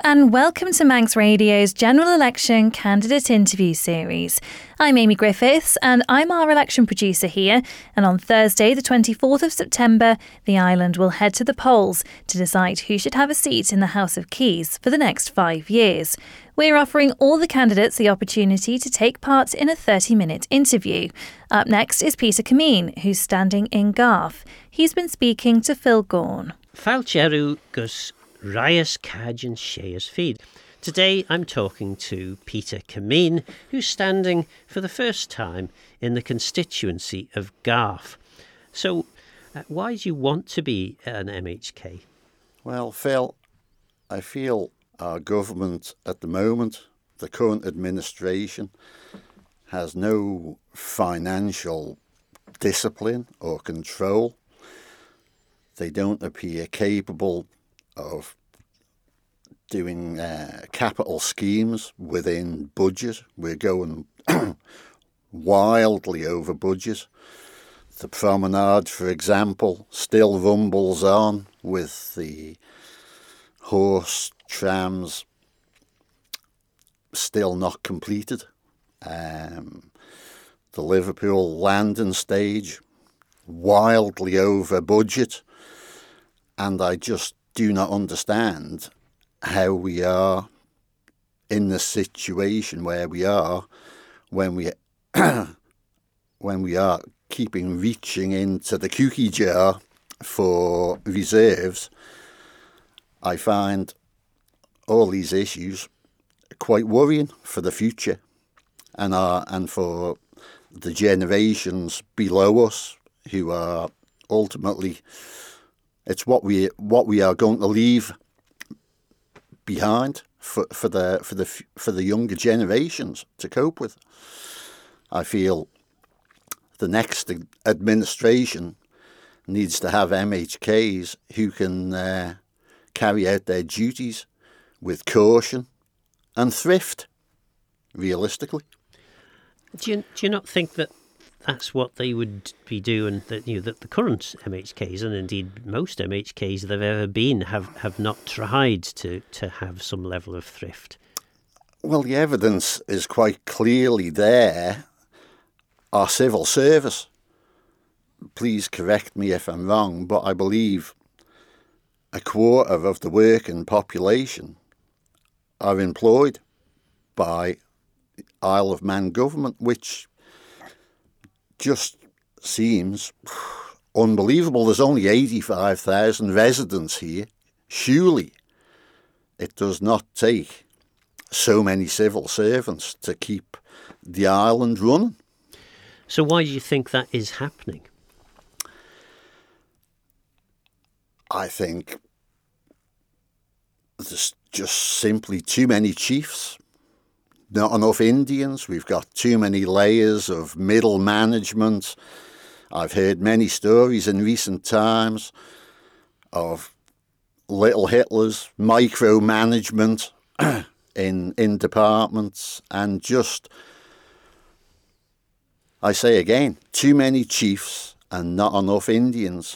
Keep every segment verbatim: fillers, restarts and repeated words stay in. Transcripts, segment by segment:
and welcome to Manx Radio's General Election Candidate Interview Series. I'm Amy Griffiths and I'm our election producer here, and on Thursday the twenty-fourth of September the island will head to the polls to decide who should have a seat in the House of Keys for the next five years. We're offering all the candidates the opportunity to take part in a thirty-minute interview. Up next is Peter Cameen, who's standing in Garth. He's been speaking to Phil Gorn. Falcheru gus Rias Kajan Sheas Feed. Today I'm talking to Peter Cameen, who's standing for the first time in the constituency of Garth. So, uh, why do you want to be an M H K? Well, Phil, I feel our government at the moment, the current administration, has no financial discipline or control. They don't appear capable of doing uh, capital schemes within budget. We're going wildly over budget. The promenade, for example, still rumbles on with the horse trams still not completed. Um, the Liverpool landing stage, wildly over budget. And I just do not understand how we are in the situation where we are when we when we are keeping reaching into the cookie jar for reserves. I find all these issues quite worrying for the future and are and for the generations below us who are ultimately it's what we what we are going to leave behind for, for the for the for the younger generations to cope with. I feel the next administration needs to have M H Ks who can uh, carry out their duties with caution and thrift, realistically. Do you, do you not think that that's what they would be doing, that you know, that the current M H Ks, and indeed most M H Ks that have ever been, have, have not tried to, to have some level of thrift? Well, the evidence is quite clearly there. Our civil service, please correct me if I'm wrong, but I believe a quarter of the working population are employed by Isle of Man government, which just seems unbelievable. There's only eighty-five thousand residents here. Surely it does not take so many civil servants to keep the island running. So why do you think that is happening? I think there's just simply too many chiefs. Not enough Indians. We've got too many layers of middle management. I've heard many stories in recent times of little Hitlers, micromanagement in in departments, and just, I say again, too many chiefs and not enough Indians.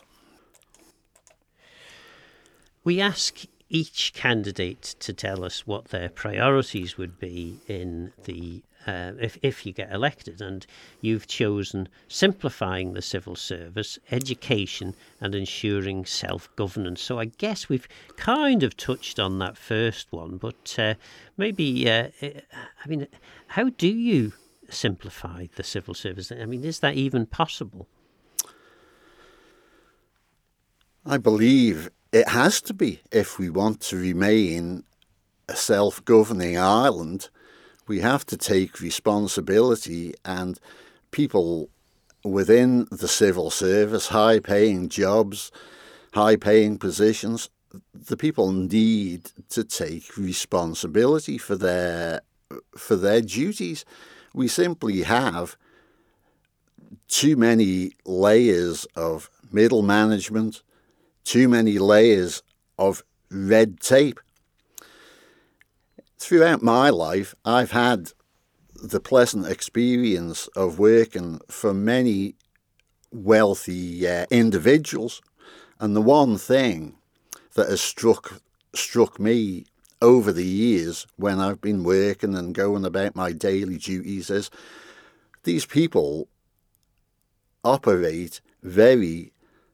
We ask each candidate to tell us what their priorities would be in the uh, if if you get elected, and you've chosen simplifying the civil service, education, and ensuring self-governance. So I guess we've kind of touched on that first one, but uh, maybe uh, I mean, how do you simplify the civil service? I mean, is that even possible? I believe it has to be. If we want to remain a self-governing island, we have to take responsibility, and people within the civil service, high-paying jobs, high-paying positions, the people need to take responsibility for their for their duties. We simply have too many layers of middle management, too many layers of red tape. Throughout my life, I've had the pleasant experience of working for many wealthy uh, individuals, and the one thing that has struck struck me over the years when I've been working and going about my daily duties is these people operate very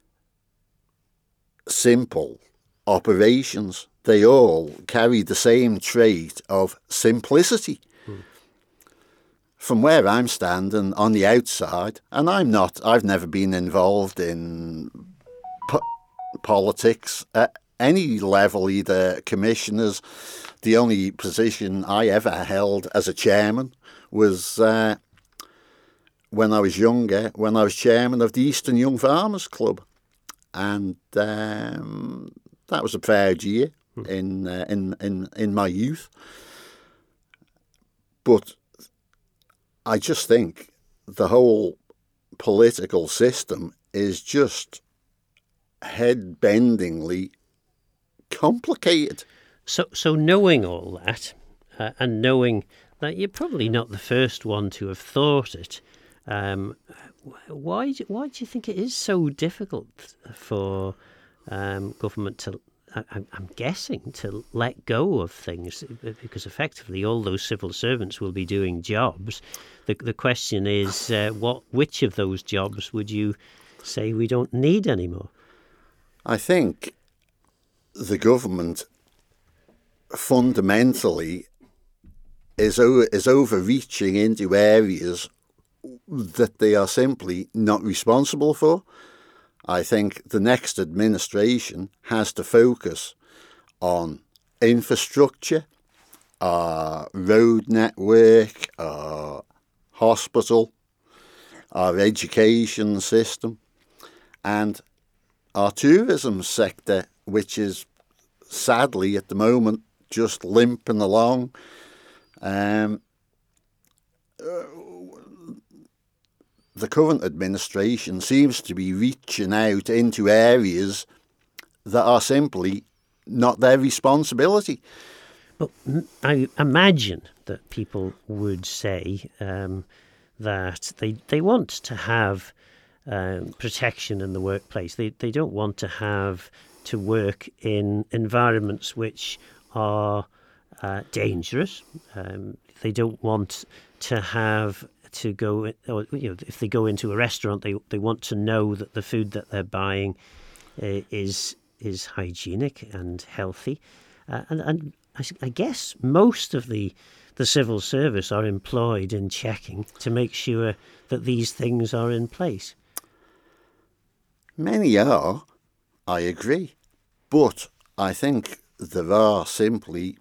simple operations. They all carry the same trait of simplicity. Hmm. From where I'm standing on the outside, and I'm not, I've never been involved in po- politics at any level, either commissioners. The only position I ever held as a chairman was uh, when I was younger, when I was chairman of the Eastern Young Farmers Club. And um, that was a proud year hmm. in, uh, in in in my youth. But I just think the whole political system is just head-bendingly complicated. So, so knowing all that, uh, and knowing that you're probably not the first one to have thought it, um, why do, why do you think it is so difficult for um, government to, I, I'm guessing, to let go of things? Because effectively all those civil servants will be doing jobs. The, the question is, uh, what which of those jobs would you say we don't need anymore? I think the government fundamentally is o- is overreaching into areas that they are simply not responsible for. I think the next administration has to focus on infrastructure, our road network, our hospital, our education system, and our tourism sector, which is sadly at the moment just limping along. Um, uh, the current administration seems to be reaching out into areas that are simply not their responsibility. But I imagine that people would say um, that they they want to have um, protection in the workplace. They they don't want to have to work in environments which are uh, dangerous. Um, they don't want to have to go, or, you know, if they go into a restaurant, they they want to know that the food that they're buying uh, is is hygienic and healthy, uh, and and I, I guess most of the the civil service are employed in checking to make sure that these things are in place. Many are, I agree, but I think there are simply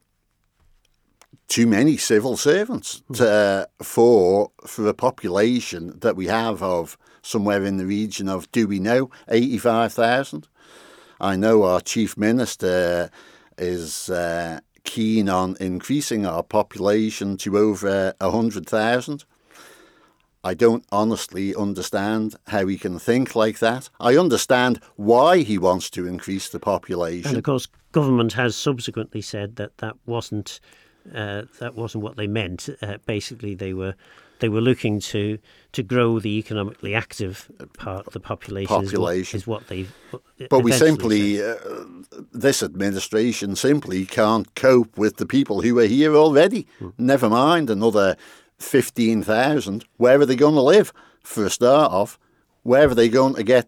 too many civil servants to, uh, for for a population that we have of somewhere in the region of, do we know, eighty-five thousand? I know our Chief Minister is uh, keen on increasing our population to over one hundred thousand. I don't honestly understand how he can think like that. I understand why he wants to increase the population. And of course, government has subsequently said that that wasn't uh, that wasn't what they meant. Uh, basically, they were they were looking to to grow the economically active part of the population. Population is what, is what they. But we simply, uh, this administration simply can't cope with the people who are here already. Hmm. Never mind another fifteen thousand. Where are they going to live? For a start off, where are they going to get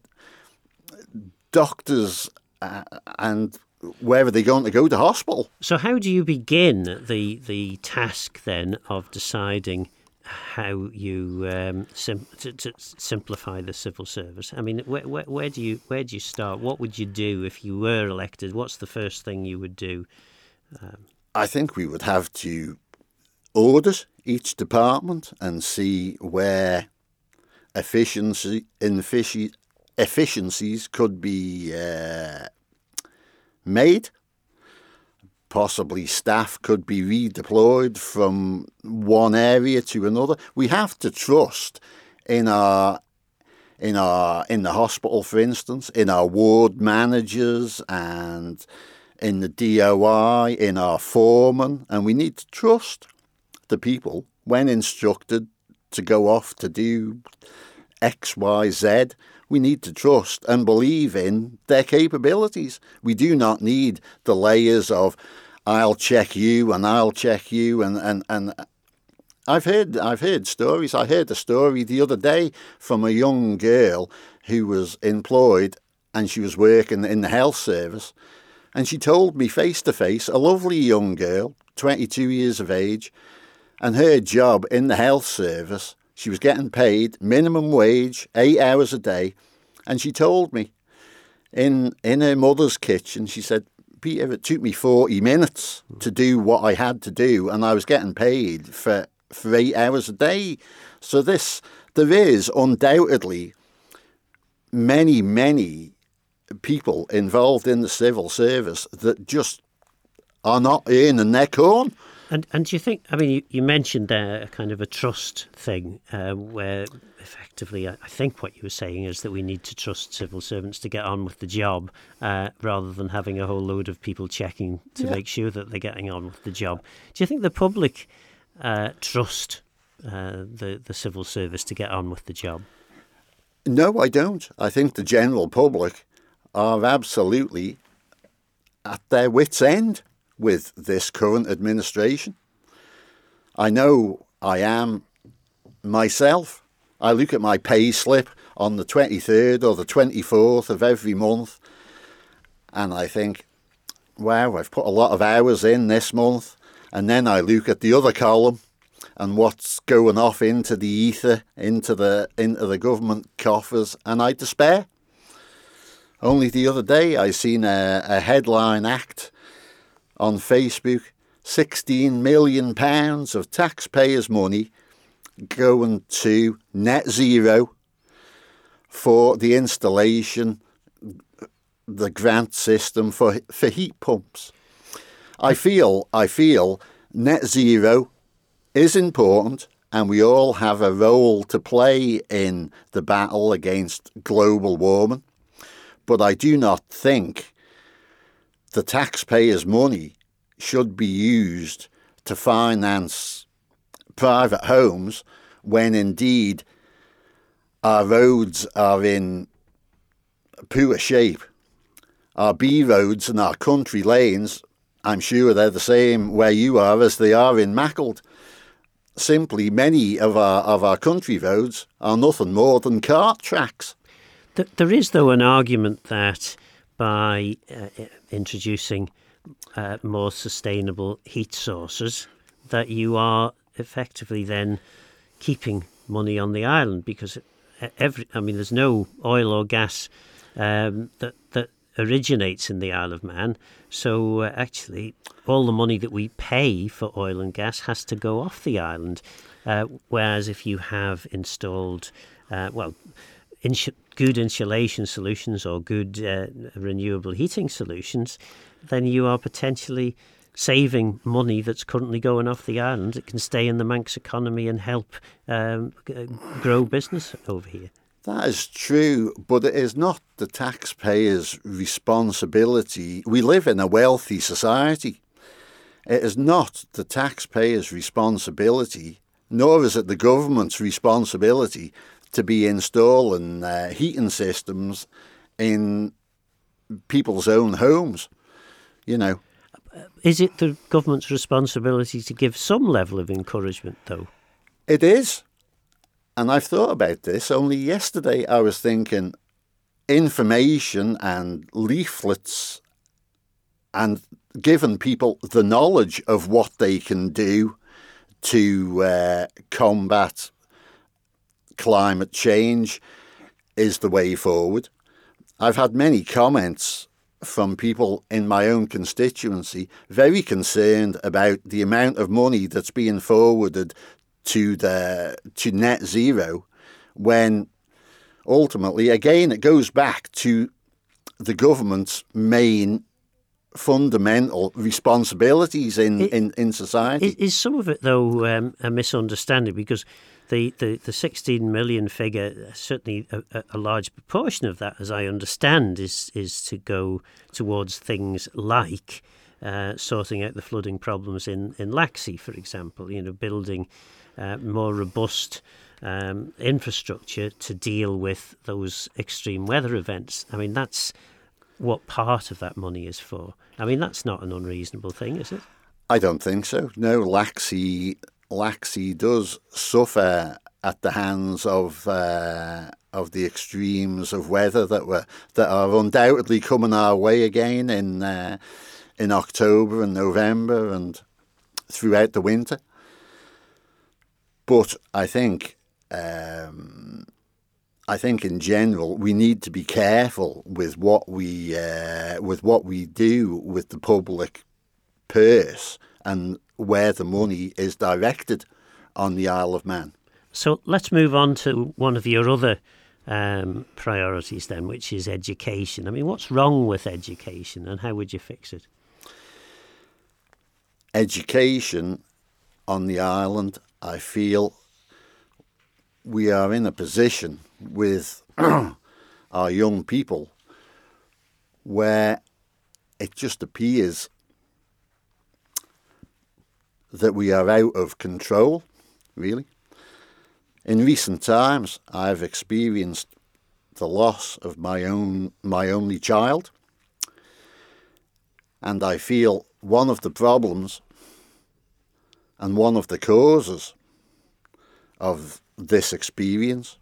doctors uh, and where are they going to go to hospital? So how do you begin the the task then of deciding how you um, sim- to, to simplify the civil service? I mean, where, where, where do you where do you start? What would you do if you were elected? What's the first thing you would do? Um, I think we would have to audit each department and see where efficiency ineffici- efficiencies could be uh, made. Possibly staff could be redeployed from one area to another. We have to trust in our in our in the hospital, for instance, in our ward managers and in the D O I, in our foremen, and we need to trust the people when instructed to go off to do X, Y, Z. We need to trust and believe in their capabilities. We do not need the layers of I'll check you and I'll check you and, and, and I've heard I've heard stories. I heard a story the other day from a young girl who was employed and she was working in the health service, and she told me face to face, a lovely young girl, twenty-two years of age, and her job in the health service, she was getting paid minimum wage, eight hours a day, and she told me in in her mother's kitchen, she said, Peter, it took me forty minutes to do what I had to do, and I was getting paid for for eight hours a day. So this, there is undoubtedly many, many people involved in the civil service that just are not earning their corn. And and do you think, I mean, you, you mentioned there a kind of a trust thing uh, where effectively I, I think what you were saying is that we need to trust civil servants to get on with the job uh, rather than having a whole load of people checking to Yeah. make sure that they're getting on with the job. Do you think the public uh, trust uh, the, the civil service to get on with the job? No, I don't. I think the general public are absolutely at their wits' end with this current administration. I know I am myself. I look at my pay slip on the twenty-third or the twenty-fourth of every month and I think, wow, I've put a lot of hours in this month. And then I look at the other column and what's going off into the ether, into the into the government coffers, and I despair. Only the other day I seen a, a headline act on Facebook, sixteen million pounds of taxpayers' money going to net zero for the installation, the grant system for for heat pumps. I feel I feel net zero is important, and we all have a role to play in the battle against global warming. But I do not think the taxpayers' money should be used to finance private homes when indeed our roads are in poor shape. Our B roads and our country lanes, I'm sure they're the same where you are as they are in Macclesfield. Simply, many of our of our country roads are nothing more than cart tracks. There is, though, an argument that by uh, introducing uh, more sustainable heat sources, that you are effectively then keeping money on the island, because every, I mean, there's no oil or gas um, that that originates in the Isle of Man. So uh, actually, all the money that we pay for oil and gas has to go off the island. Uh, whereas if you have installed, uh, well, insu- good insulation solutions or good uh, renewable heating solutions, then you are potentially saving money that's currently going off the island. It can stay in the Manx economy and help um, g- grow business over here. That is true, but it is not the taxpayers' responsibility. We live in a wealthy society. It is not the taxpayers' responsibility, nor is it the government's responsibility to be installing uh, heating systems in people's own homes. You know. Is it the government's responsibility to give some level of encouragement, though? It is. And I've thought about this. Only yesterday I was thinking information and leaflets and giving people the knowledge of what they can do to uh, combat climate change is the way forward. I've had many comments from people in my own constituency very concerned about the amount of money that's being forwarded to the to net zero, when ultimately, again, it goes back to the government's main fundamental responsibilities in, it, in, in society. Is, is some of it, though, um, a misunderstanding? Because the, the, the sixteen million figure, certainly a, a large proportion of that, as I understand, is, is to go towards things like uh, sorting out the flooding problems in, in Laxey, for example, you know, building Uh, more robust um, infrastructure to deal with those extreme weather events. I mean, that's what part of that money is for. I mean, that's not an unreasonable thing, is it? I don't think so. No, Laxey, Laxey does suffer at the hands of uh, of the extremes of weather that were that are undoubtedly coming our way again in uh, in October and November and throughout the winter. But I think, um, I think in general, we need to be careful with what we uh, with what we do with the public purse and where the money is directed on the Isle of Man. So let's move on to one of your other um, priorities then, which is education. I mean, what's wrong with education and how would you fix it? Education on the island, I feel we are in a position with our young people where it just appears that we are out of control, really. In recent times, I've experienced the loss of my own, my only child, and I feel one of the problems and one of the causes of this experience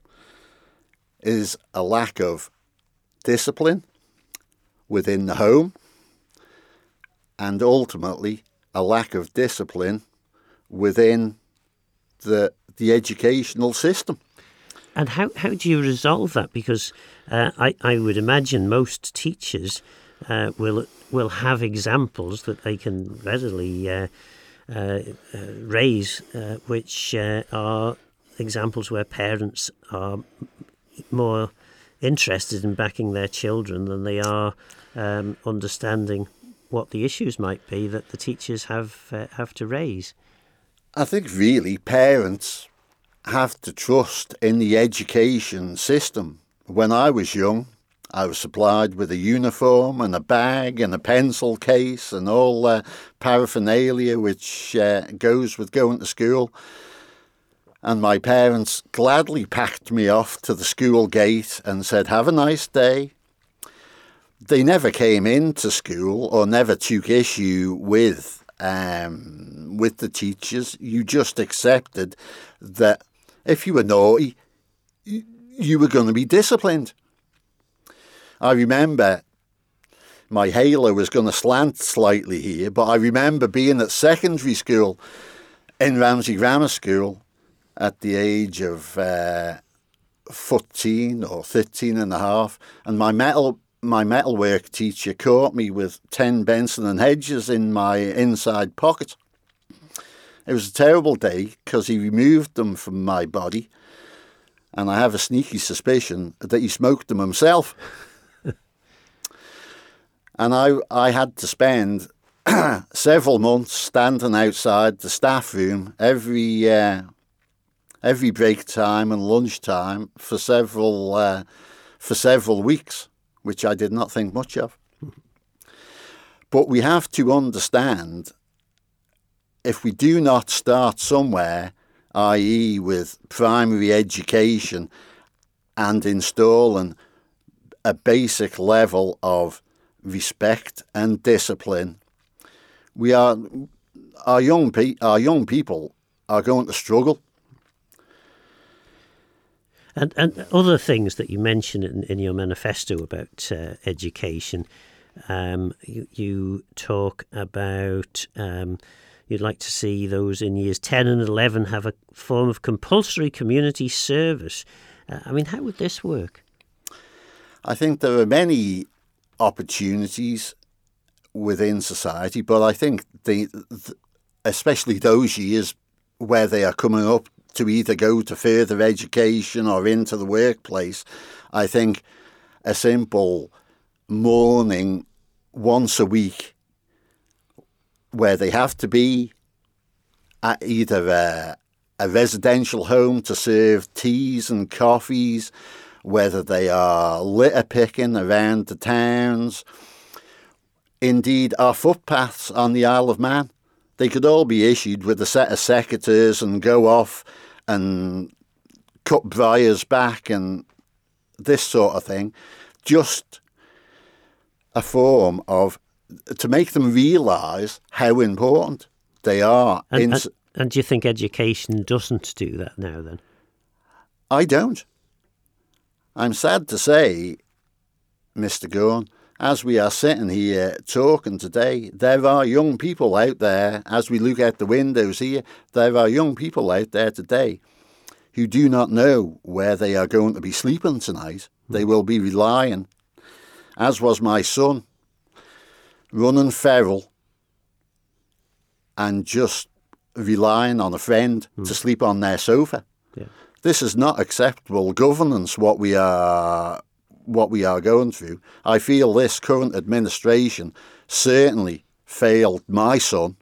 is a lack of discipline within the home and ultimately a lack of discipline within the the educational system. And how, how do you resolve that? Because uh, I, I would imagine most teachers uh, will will have examples that they can readily uh, uh, uh, raise, uh, which uh, are examples where parents are more interested in backing their children than they are um, understanding what the issues might be that the teachers have uh, have to raise. I think really parents have to trust in the education system. When I was young, I was supplied with a uniform and a bag and a pencil case and all the paraphernalia which uh, goes with going to school. And my parents gladly packed me off to the school gate and said, "Have a nice day." They never came into school or never took issue with um, with the teachers. You just accepted that if you were naughty, you were going to be disciplined. I remember my halo was going to slant slightly here, but I remember being at secondary school in Ramsey Grammar School at the age of uh, fourteen or thirteen and a half, and my metal my metalwork teacher caught me with ten Benson and Hedges in my inside pocket. It was a terrible day because he removed them from my body, and I have a sneaky suspicion that he smoked them himself. And I I had to spend several months standing outside the staff room every uh, every break time and lunch time for several uh, for several weeks, which I did not think much of. But we have to understand, if we do not start somewhere, that is with primary education and installing a basic level of respect and discipline, we are our young pe- our young people are going to struggle. And and other things that you mention in, in your manifesto about uh, education, um, you, you talk about um, you'd like to see those in years ten and eleven have a form of compulsory community service. Uh, I mean, how would this work? I think there are many opportunities within society, but I think the, the especially those years where they are coming up to either go to further education or into the workplace, I think a simple morning once a week where they have to be at either a, a residential home to serve teas and coffees, whether they are litter picking around the towns, indeed our footpaths on the Isle of Man, they could all be issued with a set of secateurs and go off and cut briars back and this sort of thing. Just a form of, to make them realise how important they are. And, in, and, and do you think education doesn't do that now then? I don't. I'm sad to say, Mister Gorn, as we are sitting here talking today, there are young people out there, as we look out the windows here, there are young people out there today who do not know where they are going to be sleeping tonight. They will be relying, as was my son, running feral and just relying on a friend mm. to sleep on their sofa. Yeah. This is not acceptable governance, what we are what we are going through. I feel this current administration certainly failed my son.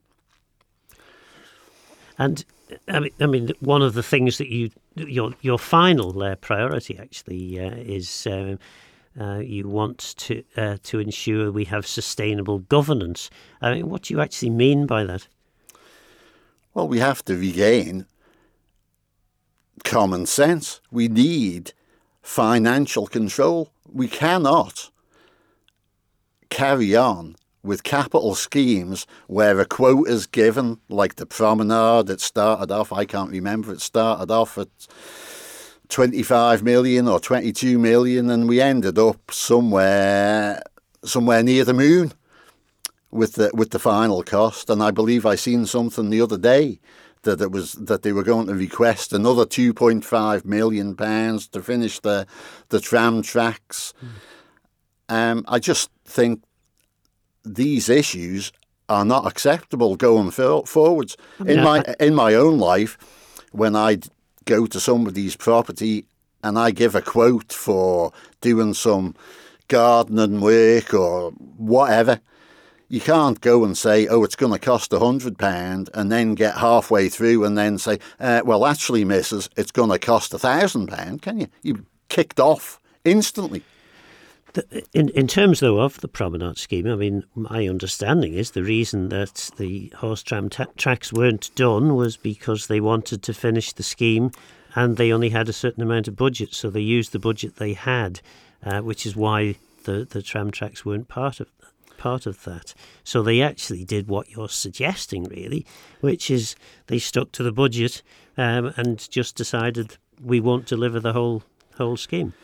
And I mean, I mean, one of the things that you your your final uh, priority actually uh, is uh, uh, you want to uh, to ensure we have sustainable governance. I mean, what do you actually mean by that? Well, we have to regain common sense. We need financial control. We cannot carry on with capital schemes where a quote is given, like the promenade. It started off, I can't remember, it started off at twenty-five million or twenty-two million, and we ended up somewhere somewhere near the moon with the with the final cost. And I believe I seen something the other day that it was that they were going to request another two point five million pounds to finish the the tram tracks. Mm. Um, I just think these issues are not acceptable going for, forwards. I mean, in my I, in my own life, when I go to somebody's property and I give a quote for doing some gardening work or whatever, you can't go and say, oh, it's going to cost one hundred pounds and then get halfway through and then say, uh, well, actually, missus, it's going to cost one thousand pounds, can you? You kicked off instantly. The, in, in terms, though, of the promenade scheme, I mean, my understanding is the reason that the horse tram ta- tracks weren't done was because they wanted to finish the scheme and they only had a certain amount of budget, so they used the budget they had, uh, which is why the, the tram tracks weren't part of part of that. So they actually did what you're suggesting, really, which is they stuck to the budget um, and just decided we won't deliver the whole whole scheme.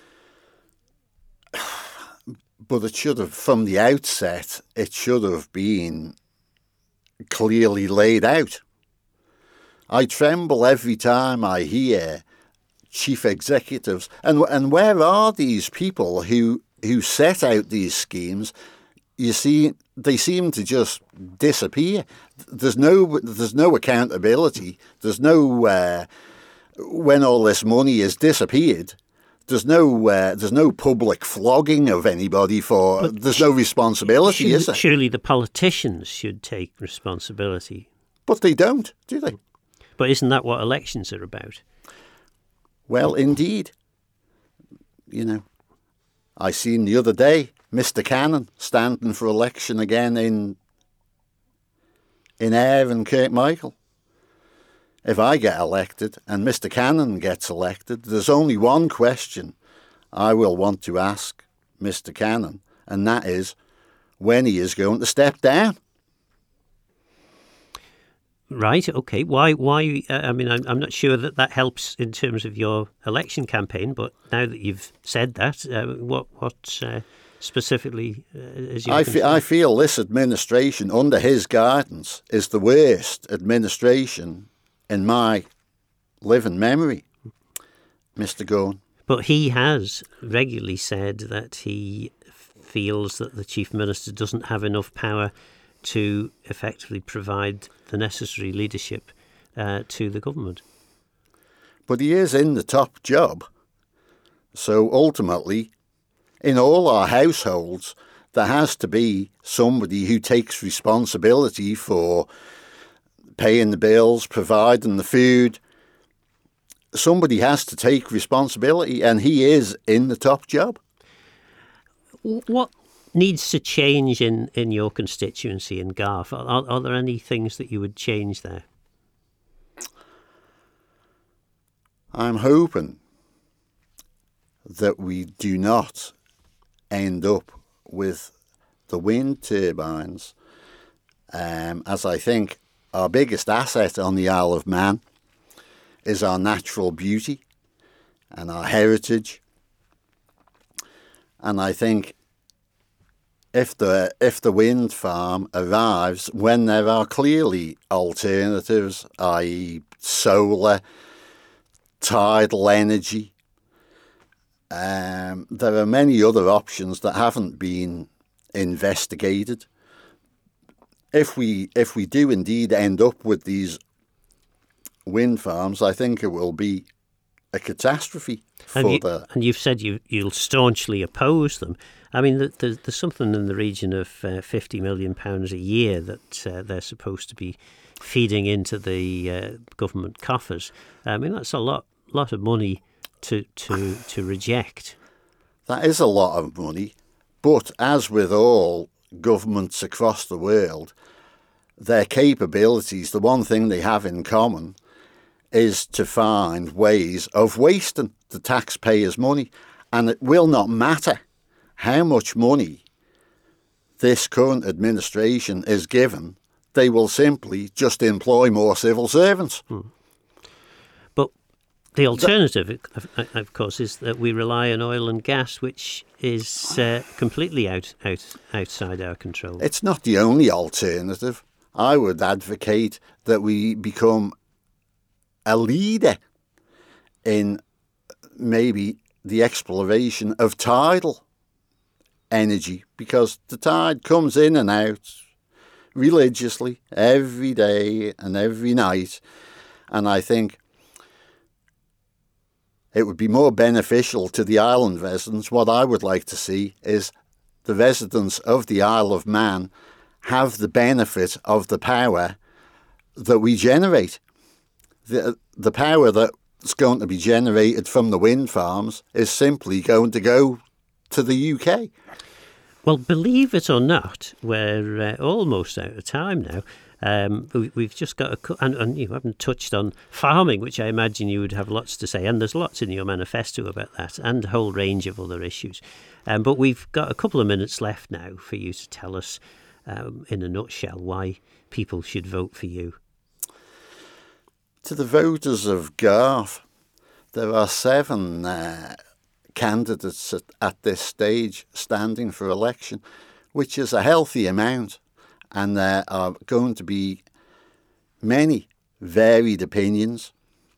But it should have, from the outset, it should have been clearly laid out. I tremble every time I hear chief executives, and and where are these people who who set out these schemes? You see, they seem to just disappear. There's no, there's no accountability. There's no uh, when all this money has disappeared. There's no, uh, there's no public flogging of anybody for. But there's no responsibility, should, is there? Surely the politicians should take responsibility. But they don't, do they? But isn't that what elections are about? Well, indeed. You know, I seen the other day Mister Cannon standing for election again in in Ayr and Kirkmichael. If I get elected and Mister Cannon gets elected, there's only one question I will want to ask Mister Cannon, and that is when he is going to step down. Right, okay. Why? Why? Uh, I mean, I'm, I'm not sure that that helps in terms of your election campaign, but now that you've said that, uh, what, what uh, specifically uh, is your I, fe- I feel this administration, under his guidance, is the worst administration in my living memory, Mister Gorn. But he has regularly said that he feels that the Chief Minister doesn't have enough power to effectively provide the necessary leadership uh, to the government. But he is in the top job. So ultimately, in all our households, there has to be somebody who takes responsibility for paying the bills, providing the food. Somebody has to take responsibility, and he is in the top job. What needs to change in, in your constituency in Garth? Are, are there any things that you would change there? I'm hoping that we do not end up with the wind turbines, um, as I think our biggest asset on the Isle of Man is our natural beauty and our heritage. And I think if the if the wind farm arrives when there are clearly alternatives, that is solar, tidal energy, um, there are many other options that haven't been investigated. If we if we do indeed end up with these wind farms, I think it will be a catastrophe for and you, the... And you've said you, you'll staunchly oppose them. I mean, there's, there's something in the region of uh, fifty million pounds a year that uh, they're supposed to be feeding into the uh, government coffers. I mean, that's a lot lot of money to, to, to reject. That is a lot of money, but as with all governments across the world, their capabilities, the one thing they have in common is to find ways of wasting the taxpayers' money. And it will not matter how much money this current administration is given, they will simply just employ more civil servants. Hmm. But the alternative, of, of course, is that we rely on oil and gas, which is uh, completely out, out outside our control. It's not the only alternative. I would advocate that we become a leader in maybe the exploration of tidal energy, because the tide comes in and out religiously every day and every night, and I think it would be more beneficial to the island residents. What I would like to see is the residents of the Isle of Man have the benefit of the power that we generate. The, the power that's going to be generated from the wind farms is simply going to go to the U K. Well, believe it or not, we're uh, almost out of time now. Um, we, we've just got a... And, and you haven't touched on farming, which I imagine you would have lots to say. And there's lots in your manifesto about that and a whole range of other issues. Um, but we've got a couple of minutes left now for you to tell us, um, in a nutshell, why people should vote for you. To the voters of Garth, there are seven uh, candidates at, at this stage standing for election, which is a healthy amount, and there are going to be many varied opinions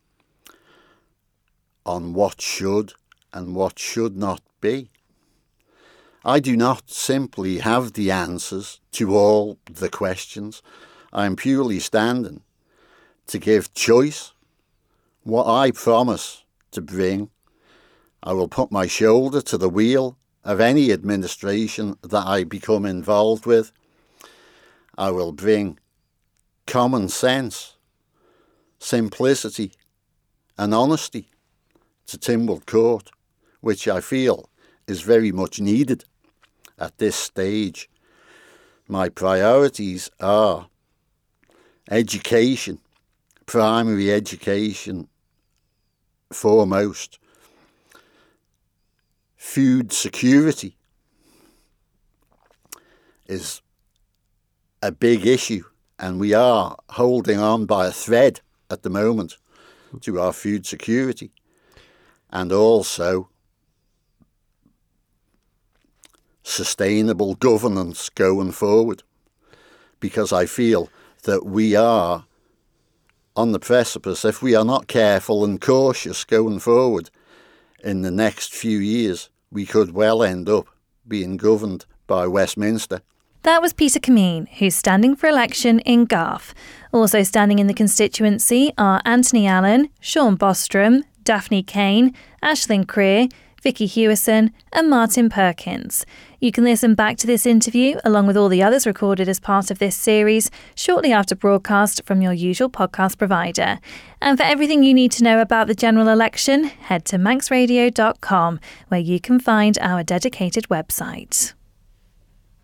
on what should and what should not be. I do not simply have the answers to all the questions. I am purely standing to give choice, what I promise to bring. I will put my shoulder to the wheel of any administration that I become involved with. I will bring common sense, simplicity and honesty to Tynwald Court, which I feel is very much needed at this stage. My priorities are education, primary education foremost, food security is a big issue, and we are holding on by a thread at the moment to our food security, and also sustainable governance going forward, because I feel that we are on the precipice, if we are not careful and cautious going forward in the next few years, we could well end up being governed by Westminster. That was Peter Cameen, who's standing for election in Garth. Also standing in the constituency are Anthony Allen, Sean Bostrom, Daphne Kane, Aisling Creer, Vicky Hewison and Martin Perkins. You can listen back to this interview, along with all the others recorded as part of this series, shortly after broadcast from your usual podcast provider. And for everything you need to know about the general election, head to manx radio dot com, where you can find our dedicated website.